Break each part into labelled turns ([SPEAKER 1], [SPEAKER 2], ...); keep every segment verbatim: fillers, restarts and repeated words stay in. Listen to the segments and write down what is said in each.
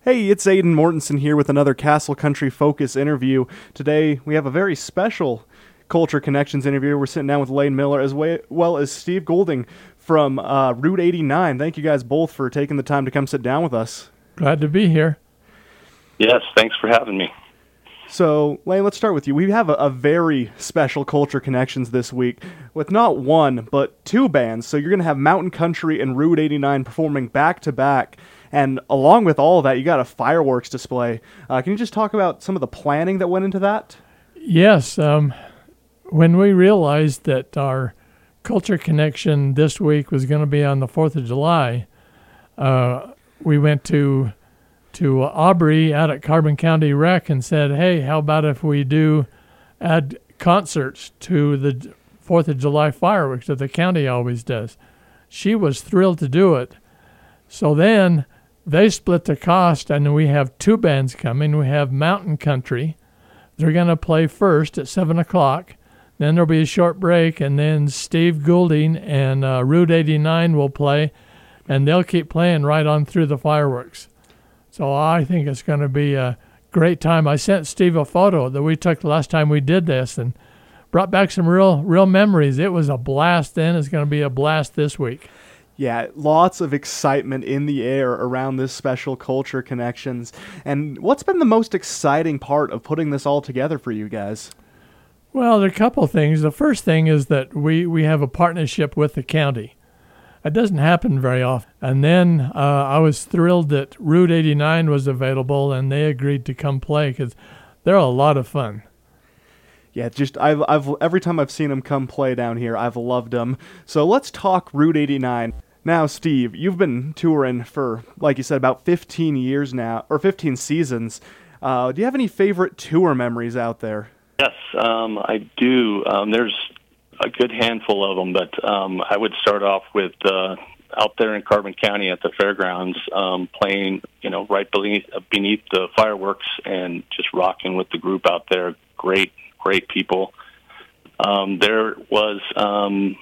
[SPEAKER 1] Hey, it's Aiden Mortensen here with another Castle Country Focus interview. Today, we have a very special Culture Connections interview. We're sitting down with Lane Miller as well as Steve Goulding from uh, Route eighty-nine. Thank you guys both for taking the time to come sit down with us.
[SPEAKER 2] Glad to be here.
[SPEAKER 3] Yes, thanks for having me.
[SPEAKER 1] So, Lane, let's start with you. We have a, a very special Culture Connections this week with not one, but two bands. So you're going to have Mountain Country and Route eighty-nine performing back-to-back. And along with all of that, you got a fireworks display. Uh, can you just talk about some of the planning that went into that?
[SPEAKER 2] Yes. Um, when we realized that our Culture Connection this week was going to be on the fourth of July, uh, we went to to Aubrey out at Carbon County Rec and said, hey, how about if we do add concerts to the fourth of July fireworks that the county always does? She was thrilled to do it. So then they split the cost, and we have two bands coming. We have Mountain Country. They're going to play first at seven o'clock. Then there'll be a short break, and then Steve Goulding and uh, Route eighty-nine will play, and they'll keep playing right on through the fireworks. So I think it's going to be a great time. I sent Steve a photo that we took the last time we did this and brought back some real real memories. It was a blast then. It's going to be a blast this week.
[SPEAKER 1] Yeah, lots of excitement in the air around this special Culture Connections. And what's been the most exciting part of putting this all together for you guys?
[SPEAKER 2] Well, there are a couple of things. The first thing is that we, we have a partnership with the county. It doesn't happen very often. And then uh, I was thrilled that Route eighty-nine was available, and they agreed to come play because they're a lot of fun.
[SPEAKER 1] Yeah, just I've I've every time I've seen them come play down here, I've loved them. So let's talk Route eighty-nine. Now, Steve, you've been touring for, like you said, about fifteen years now, or fifteen seasons. Uh, do you have any favorite tour memories out there?
[SPEAKER 3] Yes, um, I do. Um, there's a good handful of them, but um, I would start off with uh, out there in Carbon County at the fairgrounds, um, playing, you know, right beneath, beneath the fireworks and just rocking with the group out there. Great, great people. Um, there was... Um,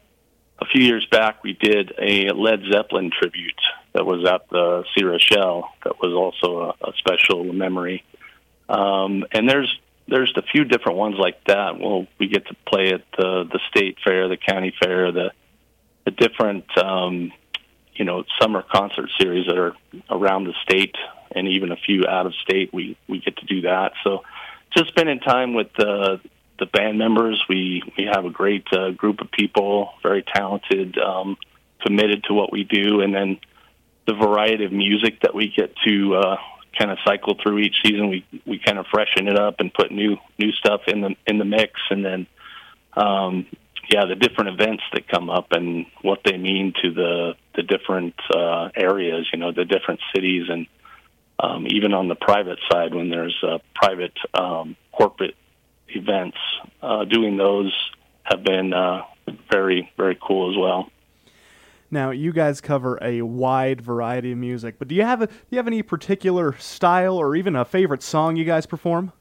[SPEAKER 3] A few years back, we did a Led Zeppelin tribute that was at the Sea Rochelle. That was also a, a special memory. Um, and there's there's a few different ones like that. Well, we get to play at the the state fair, the county fair, the the different um, you know summer concert series that are around the state, and even a few out of state. We we get to do that. So just spending time with the the band members. We, we have a great uh, group of people, very talented, um, committed to what we do, and then the variety of music that we get to uh, kind of cycle through each season. We we kind of freshen it up and put new new stuff in the in the mix, and then um, yeah, the different events that come up and what they mean to the the different uh, areas. You know, the different cities, and um, even on the private side when there's uh, private um, corporate events, uh, doing those have been uh, very, very cool as well.
[SPEAKER 1] Now, you guys cover a wide variety of music, but do you have a, do you have any particular style or even a favorite song you guys perform?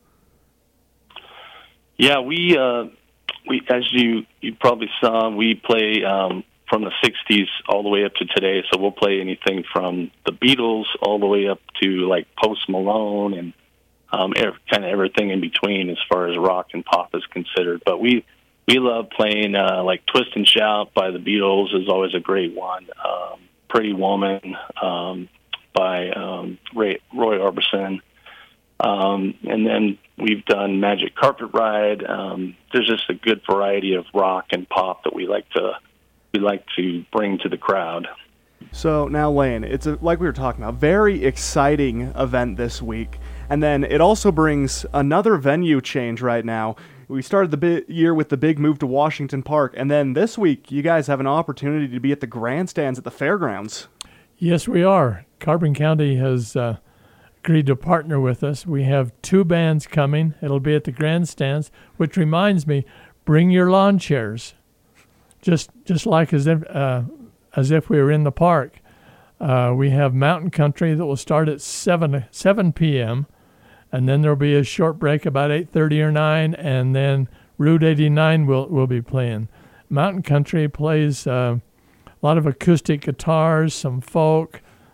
[SPEAKER 3] Yeah, we uh, we as you you probably saw, we play um, from the sixties all the way up to today. So we'll play anything from the Beatles all the way up to like Post Malone and Um, kind of everything in between as far as rock and pop is considered. But we we love playing uh, like Twist and Shout by the Beatles is always a great one. Um, Pretty Woman um, by um, Ray, Roy Orbison. Um, and then we've done Magic Carpet Ride. Um, there's just a good variety of rock and pop that we like to we like to bring to the crowd.
[SPEAKER 1] So now, Lane, it's a, like we were talking about, very exciting event this week. And then it also brings another venue change right now. We started the bi- year with the big move to Washington Park, and then this week you guys have an opportunity to be at the grandstands at the fairgrounds.
[SPEAKER 2] Yes, we are. Carbon County has uh, agreed to partner with us. We have two bands coming. It'll be at the grandstands, which reminds me, bring your lawn chairs, just just like as if uh, as if we were in the park. Uh, we have Mountain Country that will start at seven p.m., and then there'll be a short break about eight thirty or nine, and then Route eighty-nine will, will be playing. Mountain Country plays uh, a lot of acoustic guitars, some folk,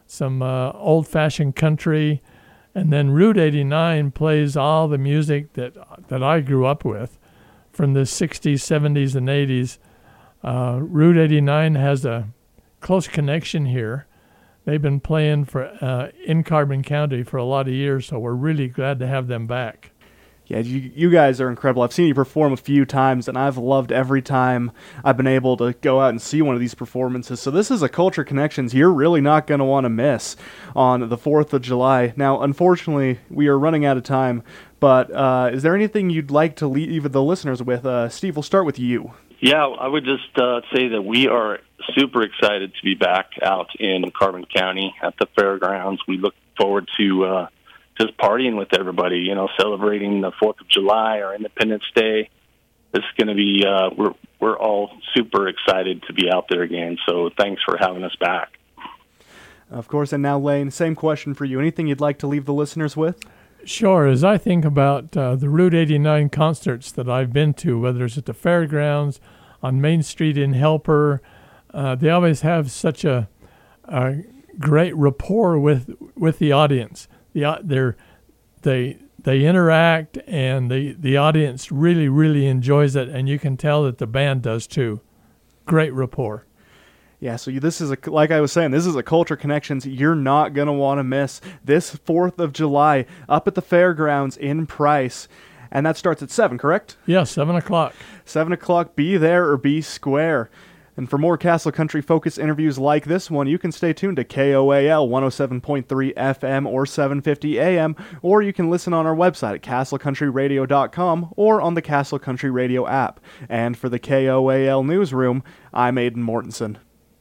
[SPEAKER 2] some uh, old-fashioned country, and then Route eighty-nine plays all the music that that I grew up with from the sixties, seventies, and eighties. Uh, Route eighty-nine has a close connection here. They've been playing for uh, in Carbon County for a lot of years, so we're really glad to have them back.
[SPEAKER 1] Yeah, you, you guys are incredible. I've seen you perform a few times, and I've loved every time I've been able to go out and see one of these performances. So this is a Culture Connections you're really not going to want to miss on the fourth of July. Now, unfortunately, we are running out of time, but uh, is there anything you'd like to leave the listeners with? Uh, Steve, we'll start with you.
[SPEAKER 3] Yeah, I would just uh, say that we are super excited to be back out in Carbon County at the fairgrounds. We look forward to uh, just partying with everybody, you know, celebrating the fourth of July or Independence Day. This is going to be, uh, we're, we're all super excited to be out there again. So thanks for having us back.
[SPEAKER 1] Of course, and now, Lane, same question for you. Anything you'd like to leave the listeners with?
[SPEAKER 2] Sure. As I think about uh, the Route eighty-nine concerts that I've been to, whether it's at the fairgrounds, on Main Street in Helper, uh, they always have such a, a great rapport with with the audience. The they're, they they interact, and the, the audience really, really enjoys it, and you can tell that the band does too. Great rapport.
[SPEAKER 1] Yeah, so you, this is, a, like I was saying, this is a Culture Connections you're not going to want to miss this fourth of July up at the fairgrounds in Price. And that starts at seven, correct?
[SPEAKER 2] Yeah, seven o'clock.
[SPEAKER 1] seven o'clock, be there or be square. And for more Castle Country focused interviews like this one, you can stay tuned to K O A L one oh seven point three F M or seven fifty A M, or you can listen on our website at castle country radio dot com or on the Castle Country Radio app. And for the K O A L Newsroom, I'm Aidan Mortensen.